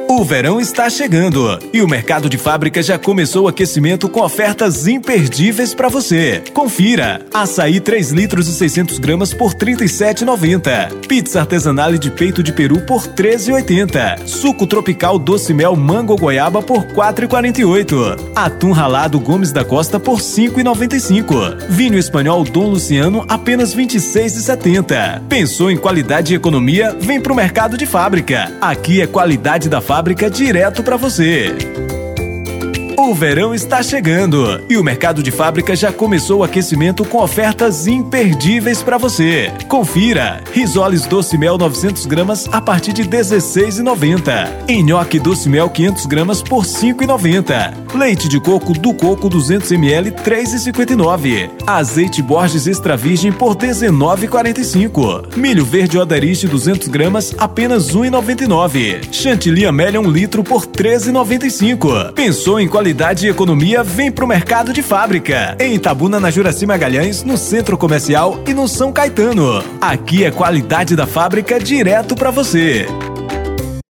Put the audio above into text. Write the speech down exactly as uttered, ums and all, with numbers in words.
O verão está chegando e o mercado de fábrica já começou o aquecimento com ofertas imperdíveis para você. Confira: açaí três litros e seiscentos gramas por trinta e sete reais e noventa centavos. Pizza artesanal de peito de peru por treze reais e oitenta centavos. Suco tropical doce mel mango goiaba por quatro reais e quarenta e oito centavos. Atum ralado Gomes da Costa por cinco reais e noventa e cinco centavos. Vinho espanhol Dom Luciano apenas vinte e seis reais e setenta centavos. Pensou em qualidade e economia? Vem pro mercado de fábrica. Aqui é qualidade da fábrica direto para você. O verão está chegando e o mercado de fábrica já começou o aquecimento com ofertas imperdíveis para você. Confira: risoles doce mel novecentos gramas a partir de dezesseis reais e noventa centavos. Nhoque doce mel quinhentos gramas por cinco reais e noventa centavos. Leite de coco do Coco duzentos mililitros três reais e cinquenta e nove centavos. Azeite Borges extra virgem por dezenove reais e quarenta e cinco centavos. Milho verde Odariste duzentos gramas apenas um real e noventa e nove centavos. Chantilly Amélia um litro por treze reais e noventa e cinco centavos. Pensou em qualidade Qualidade e economia? Vem pro mercado de fábrica. Em Itabuna, na Juraci Magalhães, no Centro Comercial e no São Caetano. Aqui é qualidade da fábrica direto para você.